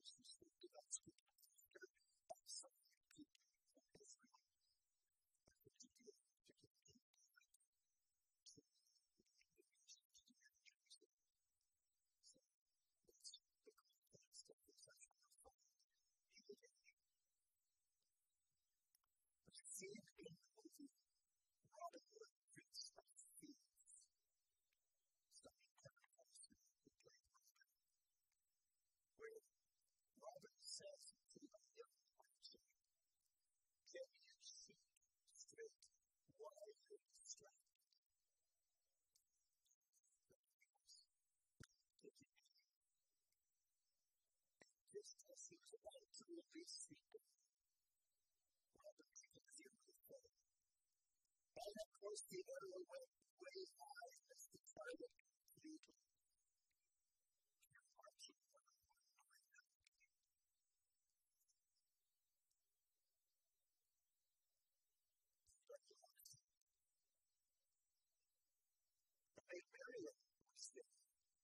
those who spoke to God's people after exiling people from Israel after Judea to get them back to the nation to Jerusalem. So that's the context of this section of Bible today. But you see it in the movie Robin Hood, Prince of Thieves, starring Kevin Costner, who played Robin, where Robin says to the young archer, "Get your sheep straight while you're distracted." Just as he was about to release people, Robin takes him to the phone. And of course, the arrow went way high as the target completed. Your archer went right out. But Marion was there.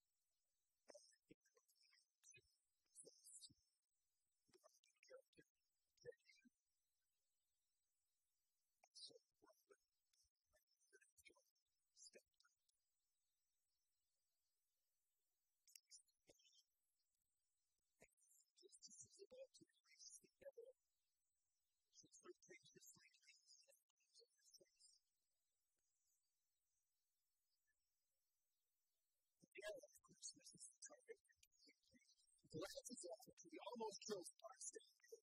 About to release the devil. So three things just like these and things of this face. Again, of course, this is the target. He glances off and he almost kills Darcy.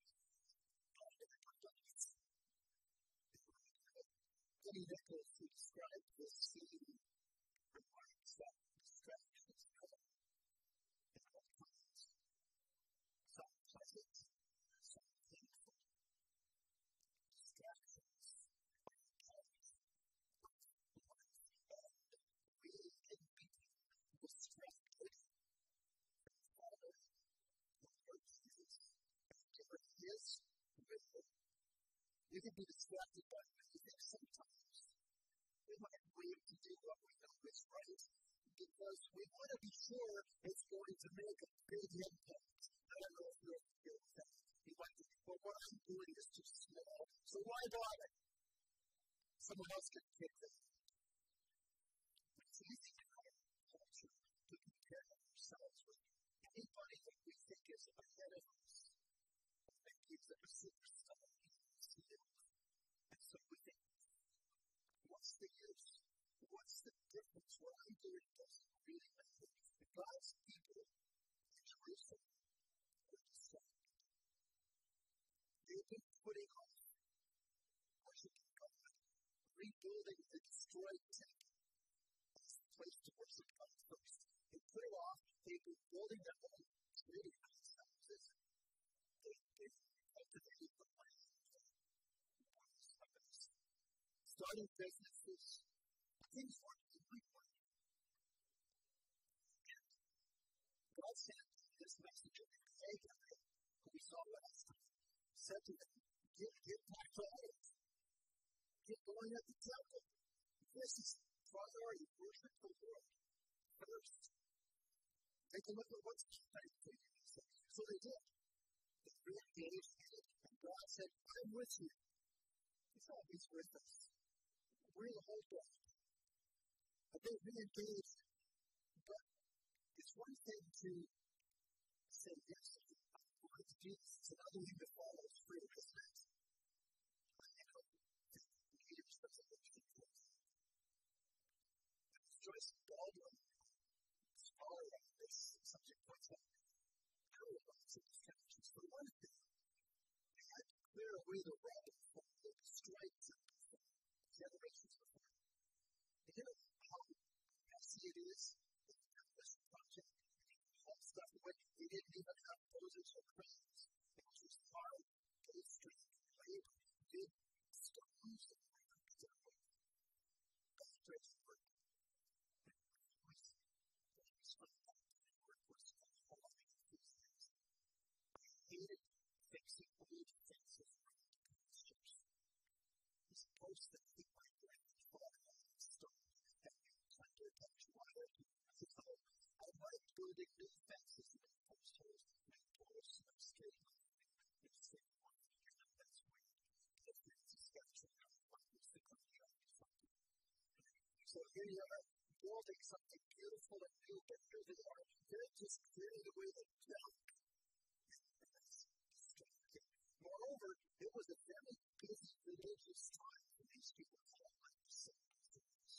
Eddie Nichols, who described this scene, remarks that distractions come in all kinds. Some pleasant, some painful. Distractions are the kind of life, and we can be distracted from Father, the Lord Jesus, and given His will. We can be distracted by music sometimes. We might wait to do what we know is right because we want to be sure it's going to make a big impact. I don't know if you're familiar with that. You might think, well, what I'm doing is too small, so why bother? Someone else can take that. It's easy in our culture to compare ourselves with anybody that we think is ahead of us. That gives them a superstar. And so we think, what's the use? What's the difference? What I'm doing doesn't really matter. God's people in Jerusalem were distracted. They've been putting off worshiping God, rebuilding the destroyed temple as a place to worship God first. They put it off. They've been building their own trading houses. They've been cultivating the land. Starting businesses, things weren't doing well. And God sent this message of Haggai, who we saw last time, said to them, get back to it. Get going at the temple. This is priority. Worship the Lord first. Take a look at what's happening to you. So they did. They re-engaged in it, and God said, I'm with you. He's always with us. We're the whole book. But they re-engaged. But it's one thing to say, yes, I'm going to do this. It's another thing to follow through, isn't it? Leaders presentation course. Joyce Baldwin, scholar on this subject, points out how lots of distractions. For one thing, they had to clear away the rubble from the destroyed temple from generations before. They didn't know how messy it is. They didn't have this project. They didn't haul stuff away. They didn't even have dozers or cranes. It was just hard, day strength, labor, big stones that were picked up. After his work, hated fixing old fences around pastures. He's supposed to keep my grandfather on the stone and under touch wire. I like building new fences and make post holes, make posts, So here you are, building something beautiful and new, but here they are. They're just clearing away the junk. Moreover, it was a very busy religious time for these people called like the Sadducees.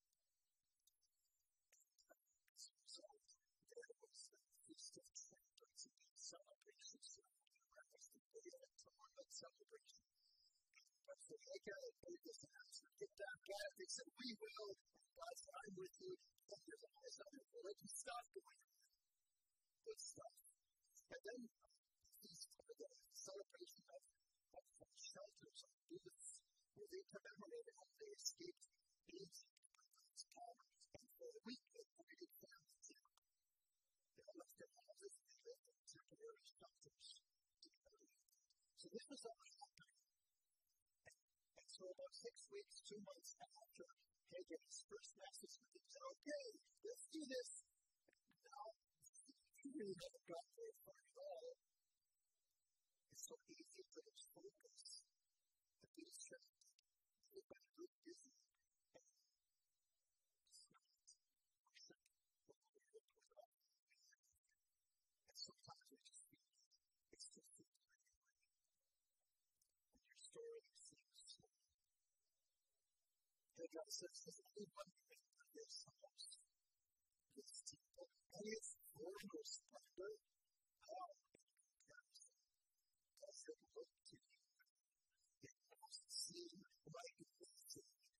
As a result, there was the Feast of Trumpets and celebrations surrounding breakfast and day of atonement celebration. But so Hagar had made this announcement, get back at it. They said, we will. God's fine with you. And there's all this other religious stuff going on. Good stuff. And then the celebration of shelters and booths where they commemorated how they escaped Egypt by God's power. And for a week they avoided family camp. They all left their houses and they lived in temporary shelters. So this was all happening. And so about 6 weeks, 2 months after Hagar's first message, they said, okay, let's do this. And now, you really haven't gotten very far at all. It's so easy to lose focus, to be distracted, to get really busy, and just not worship what we're here to do. And sometimes we just feel it's just too time anyway. And your story seems so. And God says, there's only one thing that gives the most. This temple, and its former splendor, how as they look to you, it must seem like this.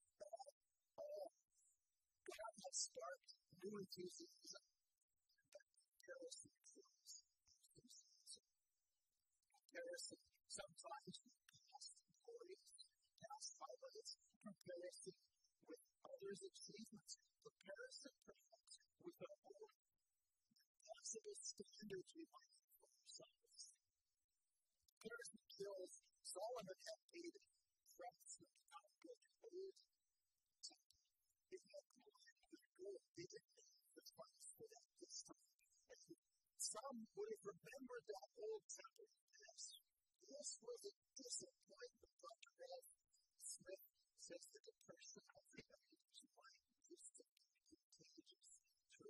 God has sparked new enthusiasm, but comparison kills enthusiasm. Comparison sometimes with past glories, past highlights, comparison with others' achievements, comparison perhaps with our own possible standards we might have for ourselves. Comparison kills. Solomon had David friends who did not go to old temple. They had good. They didn't have the funds for that this time. And some would have remembered that old temple. This was a disappointment. Dr. Ralph Smith says the depression of the age might used to be contagious through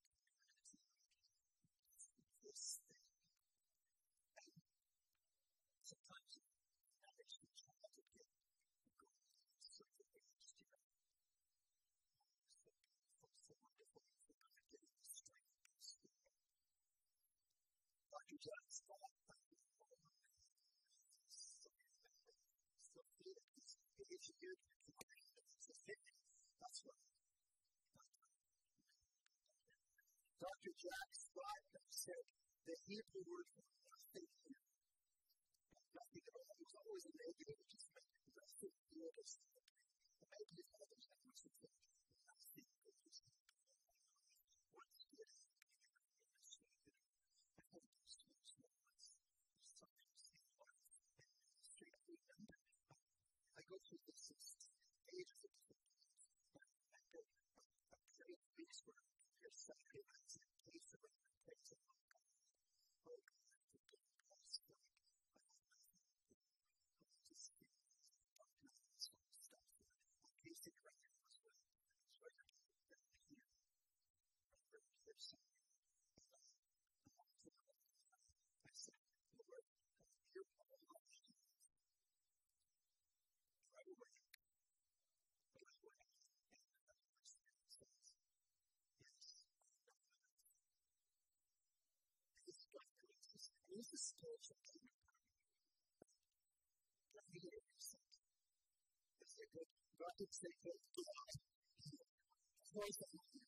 this thing. And sometimes that makes me try to get going in certain ways to go. So beautiful, so wonderful, so good at getting the strength of spirit. Dr. Jack Scott, so feel it. If you hear that's right. Dr. Jack Scott said the Hebrew word for nothing here. Nothing at all. It was always a negative, which is nothing good or something. And maybe it's others that must have said nothing good or something. What's good is good. I hope those things moments sometimes in life and ministry I remember. I go through this stages of different things. I go a great weeks where there's Saturday nights and days to bring my praise of my God. Oh God, for being blessed. I have nothing to do. I just feel talking about this sort of stuff. I'm facing right now as well. So I have to look down here. There's something. I said, Lord, you're all my life. Right away. Right away. And the Holy Spirit says, yes, this God graces. Here's the spiritual kingdom. Let me hear you say it. Is it good? God did say good. God. Of course, I know you.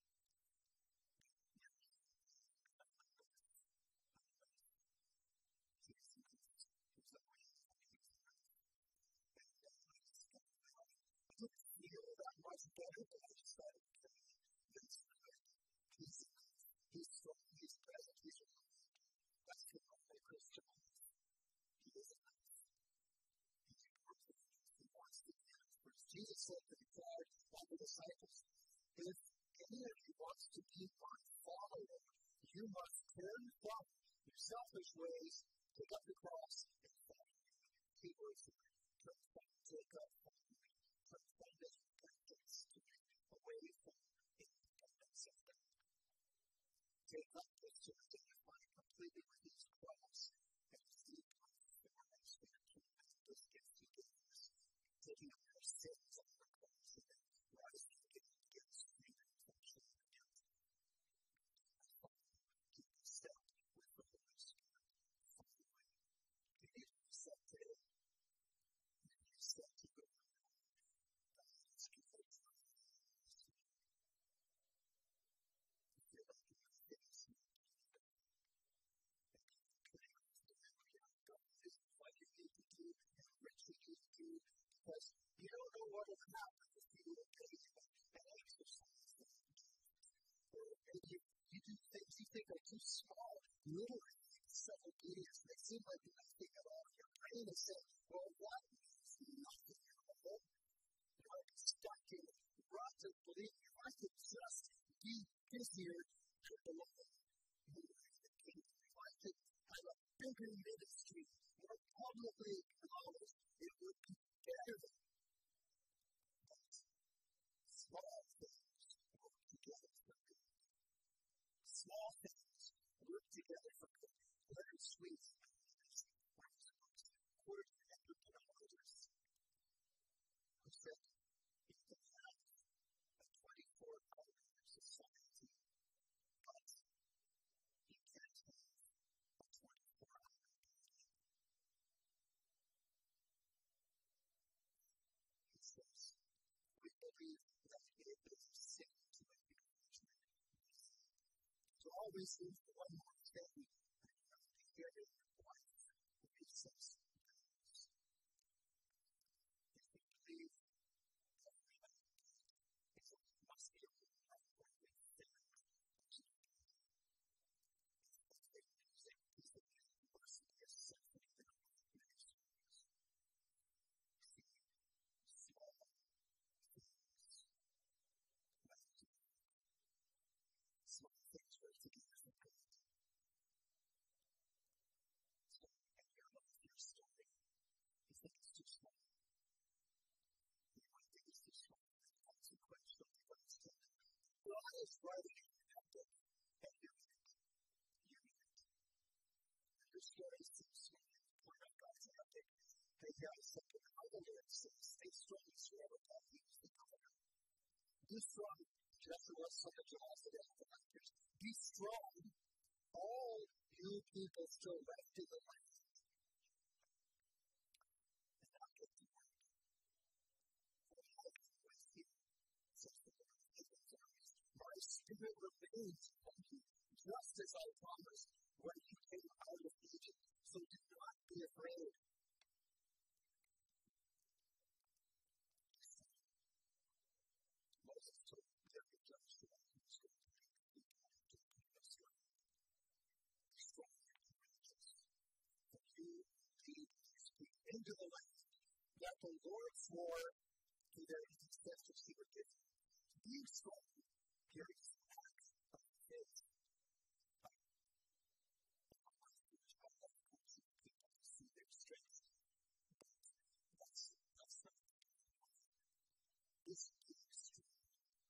Feel that much better, but I decided to that's good. He's strong, he's present, he's alive. That's the only Christian life. He is alive. He's important. He wants to be first. Jesus said to the crowd and the disciples, if any of you wants to be my follower, you must turn from your selfish ways, take up the cross, and follow me. Key words here. Turn from, take up, follow me. Turn from this repentance to away from independence of God. Take up this to identify completely with His cross and see transform us in the kingdom of this gift He gave us, taking up our sins on the cross and then rising again to give us freedom from shame and guilt. Keep in step with the Holy Spirit. Finally, you need to set today. You need to set to go. Let's keep it going. If you're like me, things need to be done. God is what you need to do and what you need to do because you don't know what will happen if you obey and exercise that. Or maybe you do things you think are too small, little disobedience. They seem like nothing at all. Your brain is saying, well, what is nothing at all? You might be stuck in ruts of believing if I could just be busier to belong more in the kingdom. If I could have a bigger ministry, more publicly acknowledged, it would be better. But small things work together for good. Small things work together for good. Leonard Sweet, quoted an endocrinologist who said, you can have a 24-hour society, but you can't have a 24-hour body. He says, we believe that it is a sin to acknowledge to always leave one more thing that you have to hear in your life. He says, if we believe that we have it must be a life where we think must be a symphony that makes us see small things. Small things work together for good. So, and your life, your story, you think it's too small. You might think it's too small. It's consequential. But it's good. Well, I was writing a book, and you're in it. Your story seems small. Point out God's epic. Hey, guys, something how the Lord says, stay strong and forever, God, He was the governor. Be strong, Joshua, son of Jehoshaphat, the actors. Be strong, all you people still left in the land. And now get to work. For I am with you, says the Lord of Israel's armies. My spirit remains upon you, just as I promised when you came out of Egypt. So do not be afraid. Moses told Joshua he was going to make the people into the people of Israel. Strong and courageous. For you lead these people into the land that the Lord swore to their ancestors He would give them. Be strong. Here is the act of faith. People to see their strength. But that's not the point. This being strong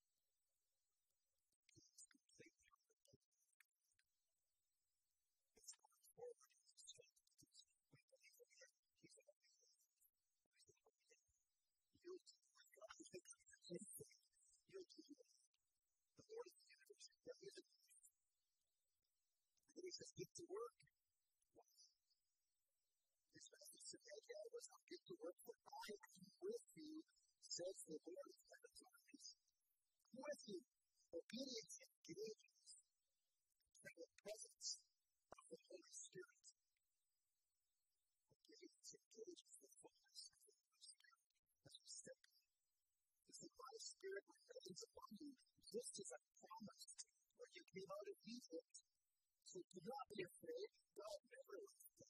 is completely on the people of God. It's going forward in His strength because we believe in Him. He's always there. He's always there. You'll do what God is doing. You'll do what the Lord of the universe there is a life. And then He says, get to work. Why? This message today was, I'll get to work for I am with you, says the Lord of heaven's armies. I'm with you. Obedience engages in the presence of the Holy Spirit. Obedience engages the fullness of the Holy Spirit as we step in. He said, my spirit remains upon you, just as I promised when you came out of Egypt. So do not be afraid. God never left them.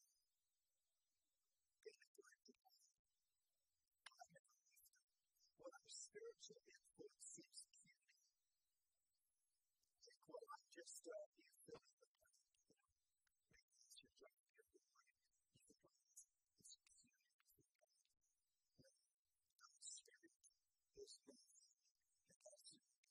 What our spiritual influence seems puny. Like, well, I'm just you fill in the blank. Maybe it's your job, you're the one. You think, well, it's puny before God. No, God's Spirit is moving. And that's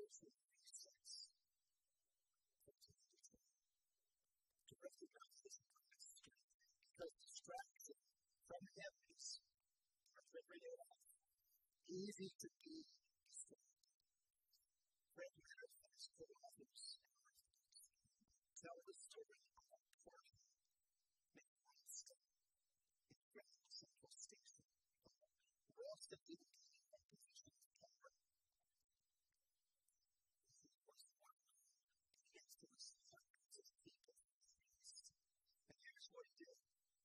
spiritual resets from time to time. To recognize this kind of strength. Because distraction from Him is our everyday life. Easy to be distracted. Great metaphors for others. Tell the story of Porgy McWilson in Grand Central Station. Rest of the position of power. He was one against the hundreds of people in Christ. And here's what he did.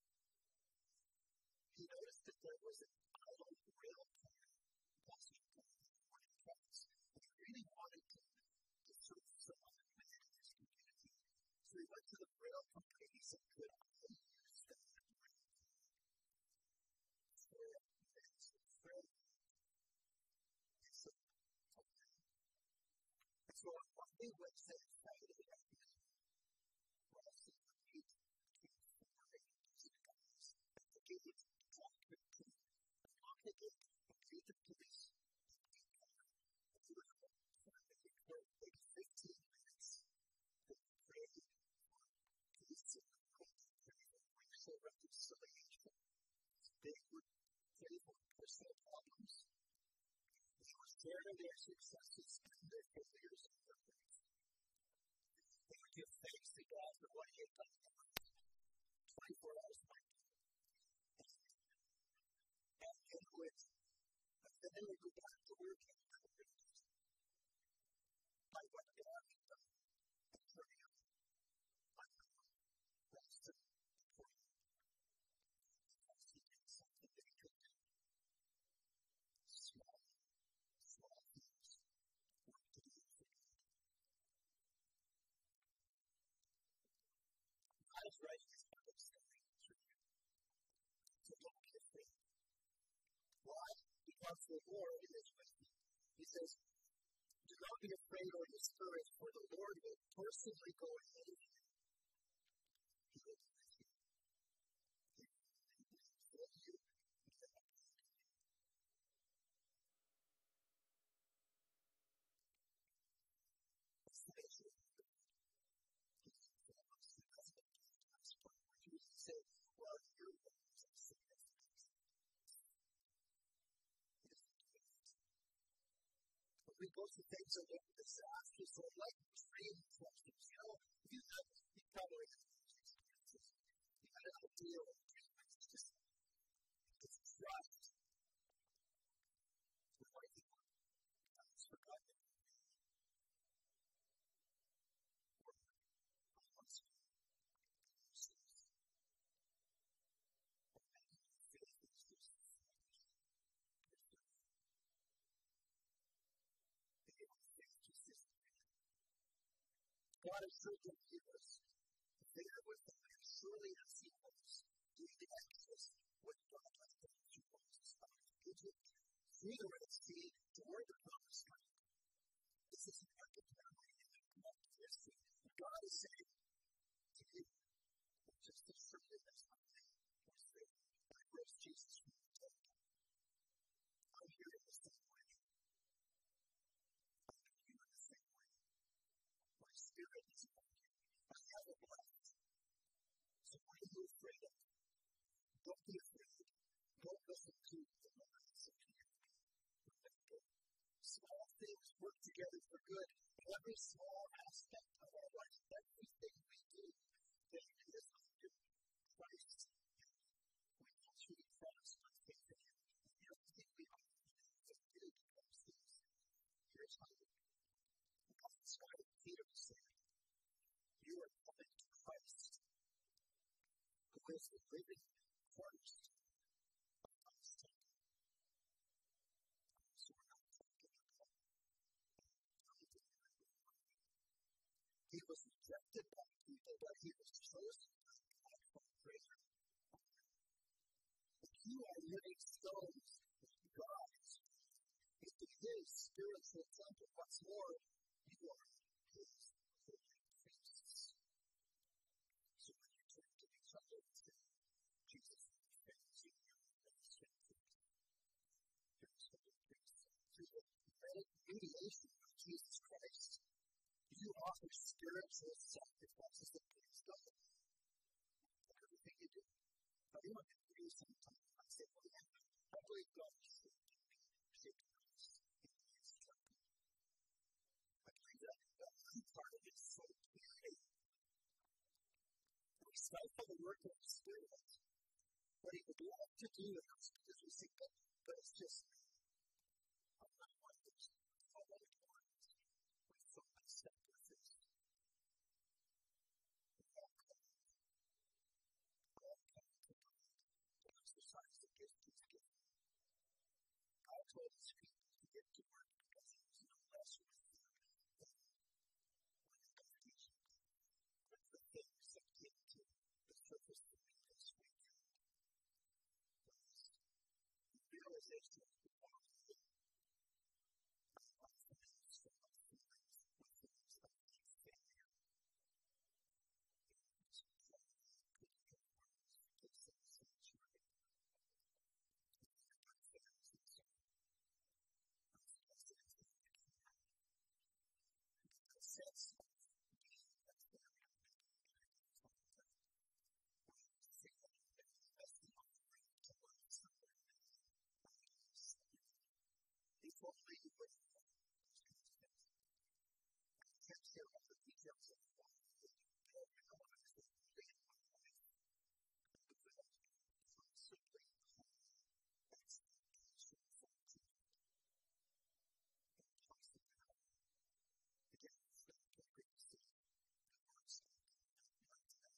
He noticed that there was an idle rail car passing by the morning tracks. And he really wanted to serve some other man in his community. So he went to the rail company and he said, could I use that rail car for this friend? And so, okay. And so on the website Friday afternoon, Ross and the meet between 4 and 8 guys at the gate to talk to the gate and greet the police and the car. And they were for maybe 15 minutes. They prayed for peace in the world. They prayed for racial reconciliation. They would pray for personal problems. They would share their successes and their failures and their faith. They would give thanks to God for what He had done in their life. 24 hours a night. And then they would go back to work and encouraged by what God had done and for Him. I know that's the important. Because He did something that He could do. Small things work together for God. God is writing His Bible story through you. So don't be afraid. Why? Because the Lord is with you. He says, do not be afraid or discouraged, for the Lord will personally go ahead of you. He will be with you. He will fill you. He will uphold you. That's the nature of God. He loves us. He doesn't give us what we say, well, your ways are significant. He doesn't do it. When we go through things that look disastrous or like extreme questions, you probably have those experiences. You had an ideal of treatment. It's trust. With what you want. God's forgotten. Or wants to. Or making you feel things just God is so good to us. There with them, and surely as He was, doing the Exodus with God like that, He was out of Egypt, through the Red Sea, toward the Promised Land. This is an epic memory in the collective history. And God is saying to you, just as surely as my name was there, I rose Jesus from the dead. I'm here in the same way. I'm here in the same way. My spirit is upon you. I haven't left. So what are you afraid of? Don't be afraid. Don't listen to the lies of the enemy. Remember, small things work together for good. Every small aspect of our life, everything we do, that is under Christ. We will truly promise by faith in Him. And everything we are to do becomes His. Here's how God inspired Peter to say, you are coming to Christ, who is the living cornerstone of God's temple. So we're not talking about He was rejected by people, but He was chosen by God for greater honor. If you are living stones that God is into His spiritual temple, what's more, you are His holy priests. So when you turn to each other and say, Jesus defends you, you are strengthened. Here's holy priests. Through the mediation of Jesus Christ, you offer spiritual sacrifices that please God. Everything you do. Now, you might agree sometimes. I say, well, yeah, I believe God is shaped us in His temple. I believe that part of it is so clear. We start by the work of the Spirit. What He would love to do with us, because we think that, but it's just, I'm not one of those following ones. We so messed up with this. Exercise the gift He's given. God told His people to get to work because He was no less with them than when He got Egypt. But the things that came to the surface for me this weekend was the realization of one of the things from my feelings with things that keep failure. And so good words, good things in the church. Sense of being that's very before we leave with I can't share all the details of what I realized that in my life was simply expectation for God and possibility. Again, it's not a great thing. It works like that.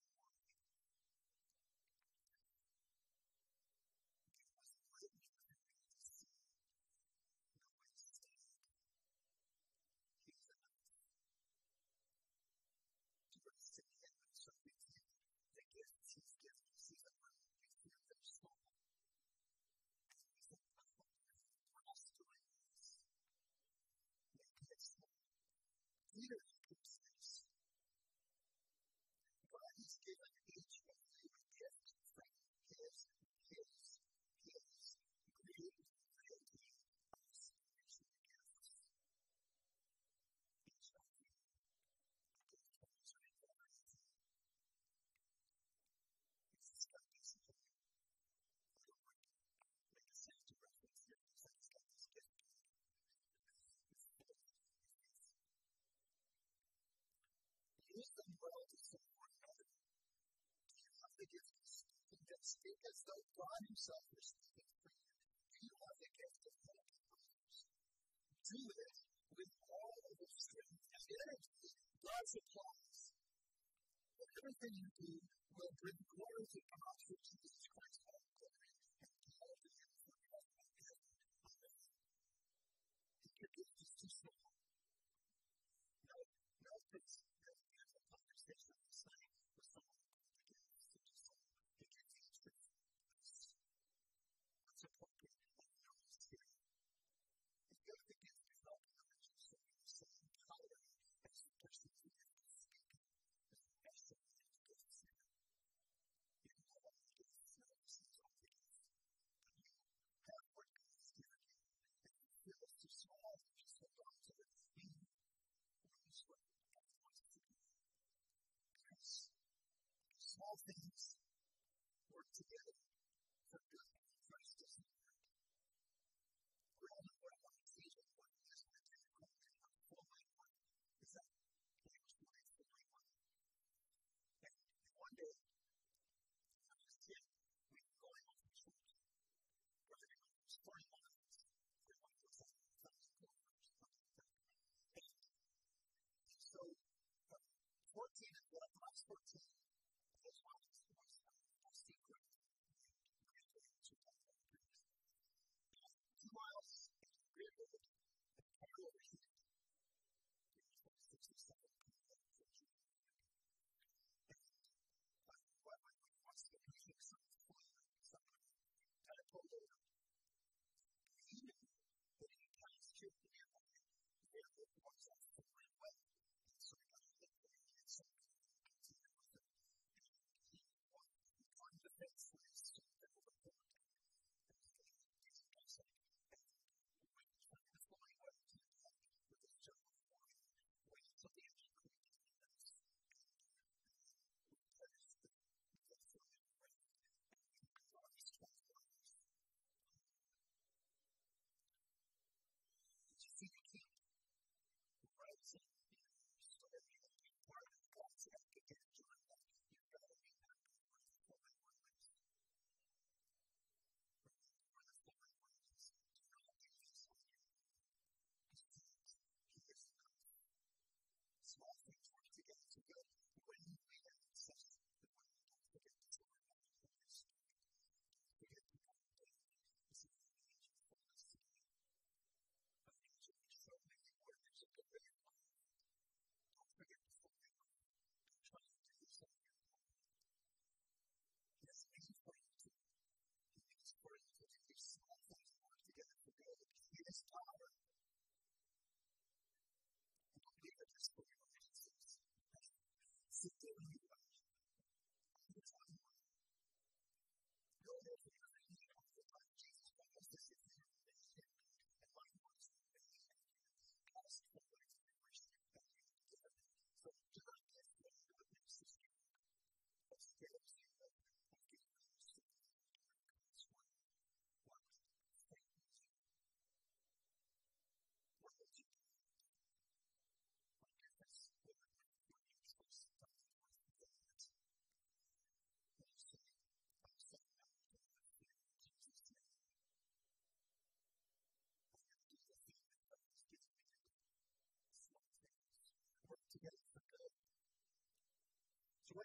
It was written for me to see no way to stand. He's enough. To rest in Him and serve with Him. The gifts He's given us, He's allowed me to feel they're small. And we think, we're all doing this. Maybe it's small. Peter gives this. God has given each of you a gift from His great ability of spiritual gifts. Each of you a gift from His great ability. It's a study discipline. I don't want to make a sense to reference here because I just got this gift. Use them well to serve one another. Do you have the gift of speaking that speak as though God Himself was speaking for you? Do you have the gift of helping others? Do it with all of the strength and energy God supplies. But everything you do will bring glory to God through Jesus Christ, all glory, and all to Him forever and ever. Amen. If your gift is too small, no, please. Conversation last night with someone who begins to just pick your feet with what's appropriate and knows here. If you have the gift of helping others, so you're the same power as the person who is speaking, as the person who is gifts here. You can have all the gifts, you have all the gifts, but you have what God has given you. If you feel it's too small, you just hold on to it. You lose what God wants to do. Small things work together for good. Christ doesn't work. We're all in what I want to teach and what I just want to take a quick look at. Is that James 4:41? And one day, when I was a kid, we were going home from church. Where did we go? It was 40 miles. We went to 1,000 kilometers, something like that. And so, 14 is what? When I was 14, this was a secret. 2 miles into the grid road, the car overheated. It was like 67 people in the church. And what wants to be doing something fun, something kind of pulled over. He knew that he passed through the nearby, there was a foreign way. And so he got a little bit of something to continue with it. And he wanted to fix this so that it would work. And he said,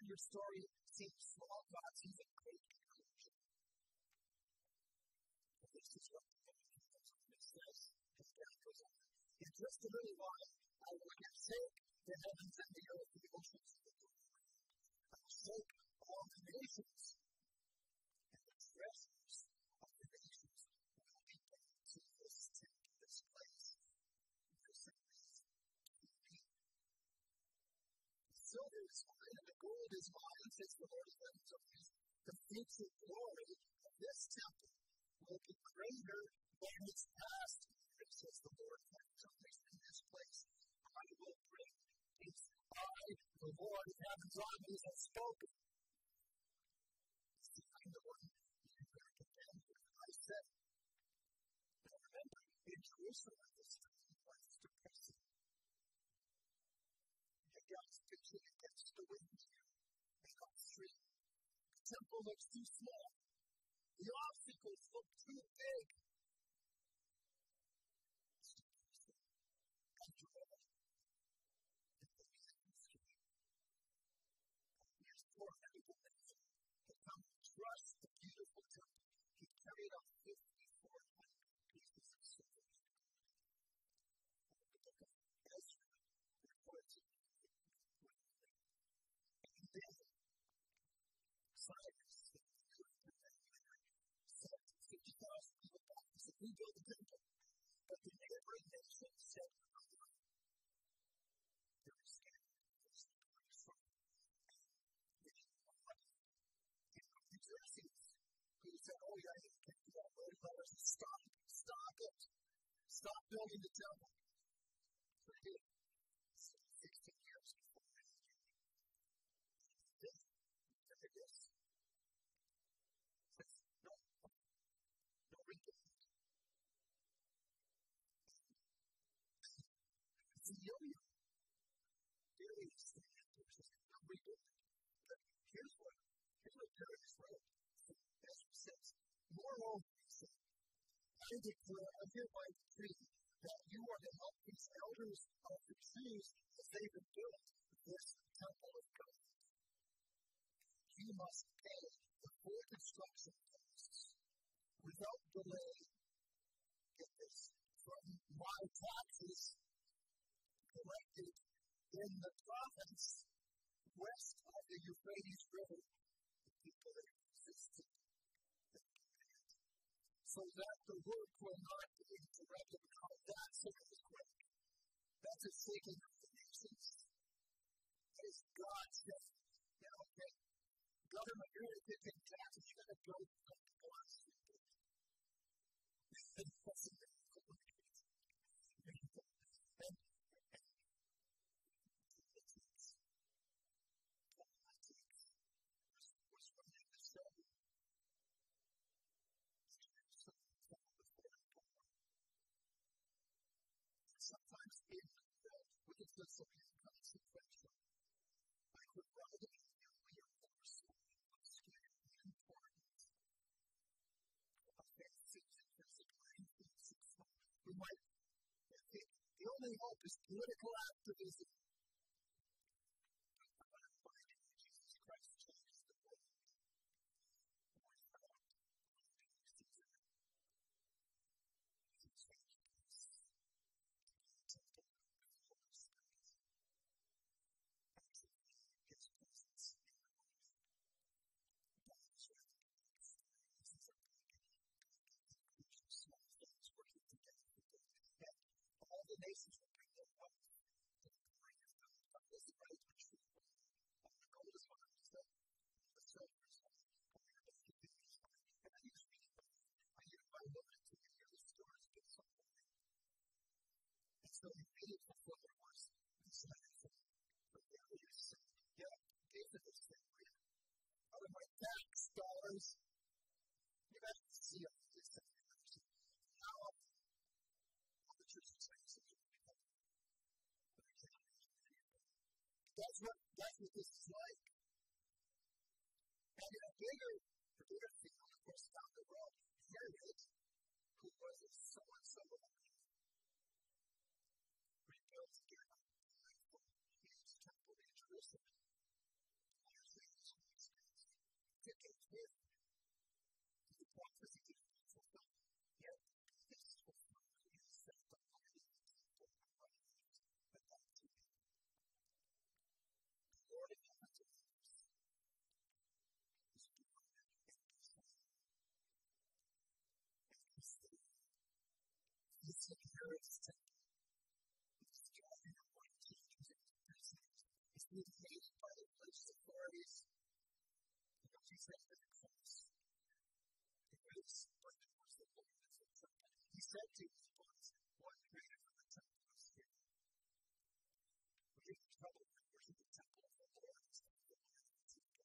when your story seems small, God sees a great conclusion. This is what it says. In just a little while, I will forsake the heavens and the earth, the oceans and the world. I will shake all the nations, and the treasures of the nations will be brought to this temple, this place. Silver is mine, and the gold is mine, says the Lord of heaven's armies. The future glory of this temple will be greater than its past, says the Lord of heaven's armies. In this place, I will bring peace. I, the Lord of heaven's armies, have spoken. I'm the one you better contend with. I said, now remember, in Jerusalem at this time, life is depressing. God's pitching against the wind here. It's not free. The temple looks too small. The obstacles look too big. After all, there's 400 men that come to trust the beautiful temple. He carried off 5,400 pieces of silver. The book of Ezra reports it. Then, Cyrus said 50,000 people back and said, rebuild the temple. But the neighboring nation said, they're scared. The Jerseys, who said, oh yeah, you can't do that. Stop it. Stop building the temple. So they did. 16 years before this. Look at this. No rebuild. It's a yo-yo. Darius, no rebuild. But here's what Darius wrote. Ezra says, moreover, he said, I declare, I hereby decree that you are to help these elders of the Jews as they rebuild this temple of God. You must pay the full construction costs without delay. Get this, from my taxes collected in the province west of the Euphrates River. The people that resisted the command. So that the work will not be interrupted. Now that's a earthquake. That's a shaking of the nations. That is God saying, okay, government, you're going to take taxes, you're going to go to the glass. That's a miracle. And politics was running the show. Sometimes in we can put some inconsequential. I could write it in your course of scared and important. Offensive and physical. We might think the only hope is political activism. But I'm finding that Jesus Christ changes the world. Without Caesar. He changed us. Temple of the Holy Spirit. Actively His presence in our life. That is what this is a big small things working together for good. And all the nations will bring their wealth to the glory of God. God is the right and true way. All the gold is mine, the silver is mine, the keeping is mine. And I use me. I use my woman to hear the stories of some woman. And so he made it before there was this anything. But the other is saying, yeah, David is saying, out of my tax dollars, you have to see all this information. Now, all the church is saying, that's what this is like. And in a bigger field, of course, down the road, Herod, who was a so-and-so rebuilt again a huge temple in Jerusalem. if the prophecy did not fulfill, yet this fulfillment is that the body of the temple arrived at that time. The Lord of heaven's armies is born in Bethlehem. And this inheritance temple, which is gathering of white teachers and presidents, is being made by the religious authorities. What he said to the cross, the grace by the was the Lord of the temple. He said to his boys, what greater than the temple is here? We get in trouble when we worship the temple of the Lord instead of the Lord of the temple.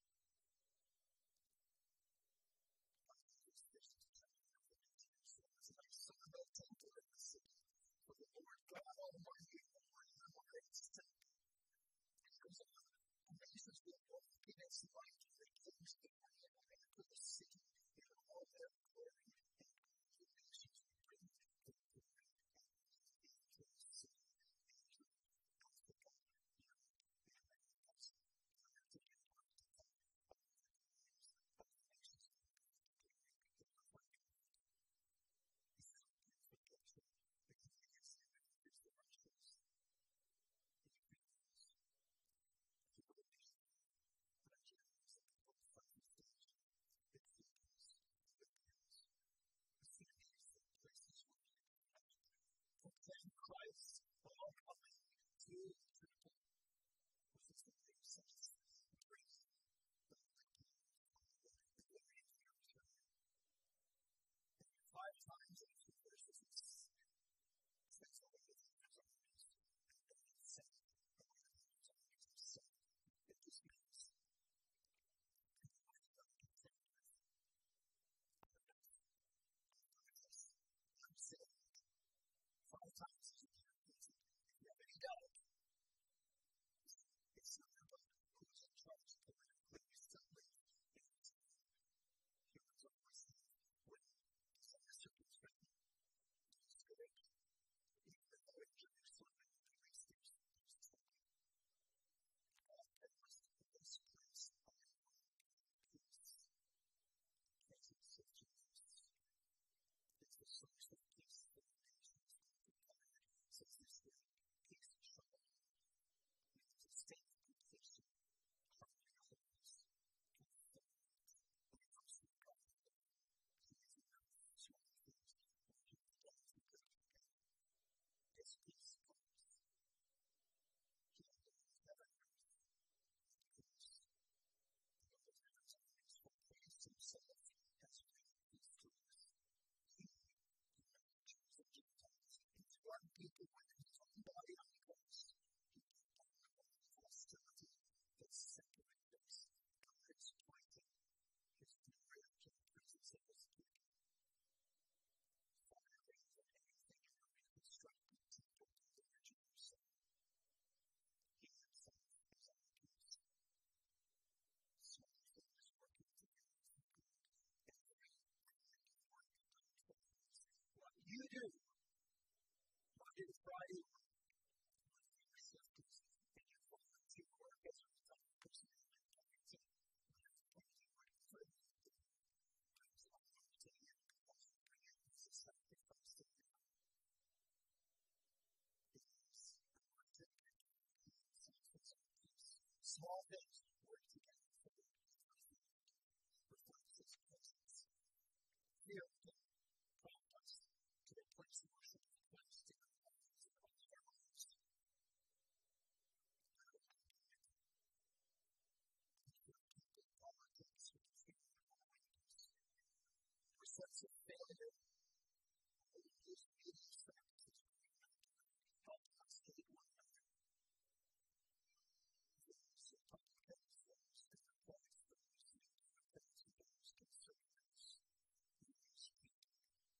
This is the temple of the Jerusalem. It's like Sunday temple in the city. For the Lord God Almighty, the Lord inaugurates the temple. It goes on. Amazes the Lord in its light, the kings that are in the city, in all their glory, and all the nations will bring the glory into the city, into Africa, Europe, and Americas. To give glory to God, all the nations will bring the glory to God. It's not purification, because it is the righteous. Proclaim Christ, all coming to the temple, which is the place of grace, the glory of the earth. 5 times in 2 verses, it says the Lord of His armies, and then it says the Lord of His armies is said. It just means I'm saved 5 times as you can. If you have any doubt, it's not about who's in charge politically. It's simply humans always have when disaster was written. It's good. Even though in Jerusalem and the place there's something. God promised in this place I will peace. The presence of Jesus. It's the source of peace for the nations of the planet. Says this word, peace and shalom. It's a state of completion, harmony, wholeness, fulfillment, when it comes to God. He is enough, small things, when you get to good together. This peace comes. He has heaven and earth, peace. The Lord of heaven's armies will praise himself as great peace to us. He chooses Gentiles. He's one people within his own body on the cross. He put down all the hostility that separated us. God is pointing his glory to the presence of his people. Far greater than anything in our reconstructed temple in Jerusalem. He himself is our peace. Small things working together for good. Every kind of work done toward us. What you do Monday to Friday, when you accept it, and you volunteer work as a result of personality points, and when you're pointing work for you, brings honor to you, also bring it as a sacrifice to you. It is important that you sacrifice our peace. Small things work together for you. Reflects his presence. Fear can prompt us to replace worship of Christ in our lives and all of our lives. People politics with fear of awareness. Or sense of failure. Or use media strategies help us hate one another. Those who public health those Democrats, those who Democrats, those conservatives, those people.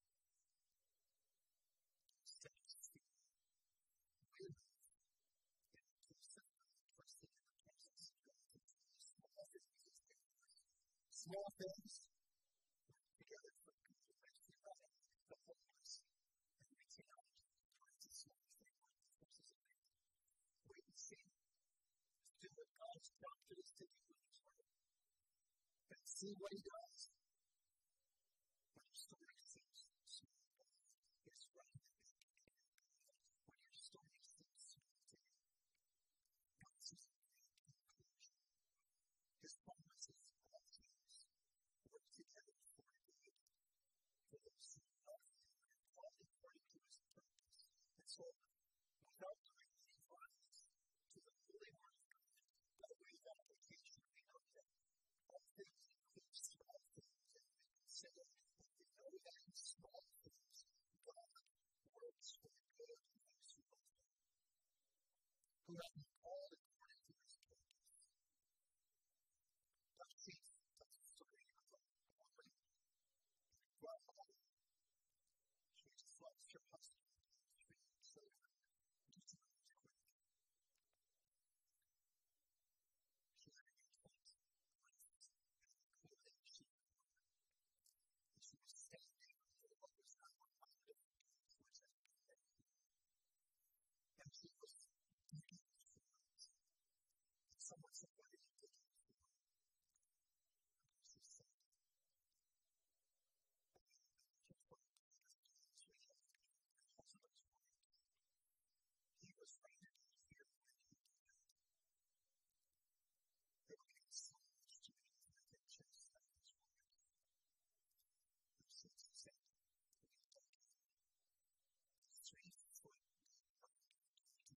Instead of fear, we live in a peace of God, trusting in the presence of God. Small things is dangerous. Small things work together for good. It makes you right. The homeless and reaching out to the small thing like the forces of God. Wait and see. Do what God's prompted us to do in His Word. That's see what he does. When your story seems small, it's right there. When your story seems small to you, God sees great conclusion. His promises all things work together for good for those who love him and called according to his purpose. And so, without doing any violence to the holy word of God, by way of application, we know that all things include small things, and we can say that we know that in small things, God works for the good of those who love him, who have been called according to his purpose. That's the story of a woman. Well, she just loves her husband and 3 children. Just really quick. She had a infant clothing she wore. And she was standing in what was now a mound of bones, which had been there. And she was digging for it. And someone said, "What are you digging for?" And she said, "Just what I'm doing. Husband's wife. He was rated here when he died. There would be so much to me that I just that his wife. And since he said, we thank you. 3 foot to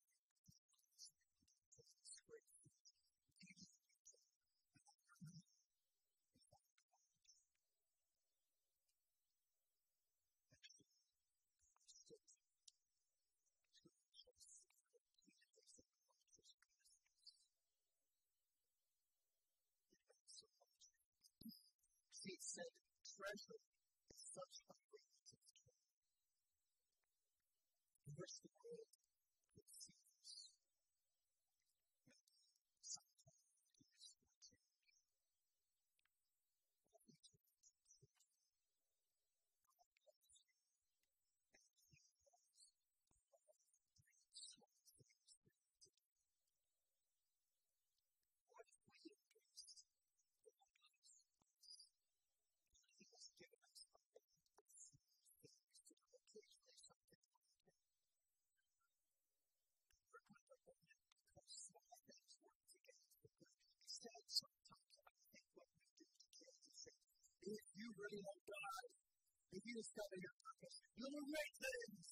this great thing. Even you can. And I remember without God. And she stood to just repeat everything about his goodness. It meant so much. She said, treasure is such a relative term. In which the world could see this. Maybe sometime it is will change. All we do is truth. God loves you. And he loves all 3 small things that we do. What if we embrace the Lord loves us? He has given us a lot of small things to do occasionally something like it. Remember that because small things work together for good. Instead, sometimes I think what we do to kids is say, if you really want God, if you discover your purpose, you'll do great things.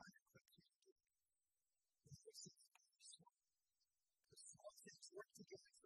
Work together